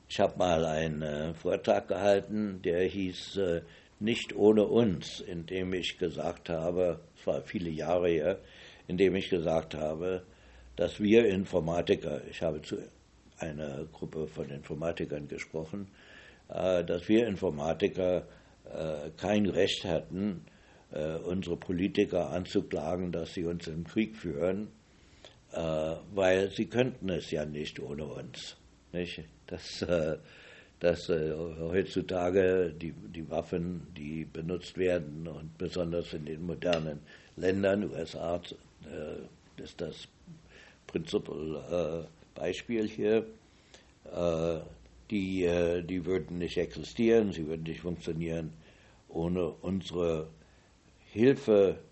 Ich habe mal einen Vortrag gehalten, der hieß Nicht ohne uns, in dem ich gesagt habe, es war viele Jahre her, in dem ich gesagt habe, dass wir Informatiker, ich habe zu einer Gruppe von Informatikern gesprochen, dass wir Informatiker kein Recht hatten, unsere Politiker anzuklagen, dass sie uns im Krieg führen, weil sie könnten es ja nicht ohne uns. Nicht? Dass heutzutage die Waffen, die benutzt werden, und besonders in den modernen Ländern, USA ist das Beispiel hier, die würden nicht existieren, sie würden nicht funktionieren ohne unsere Hilfe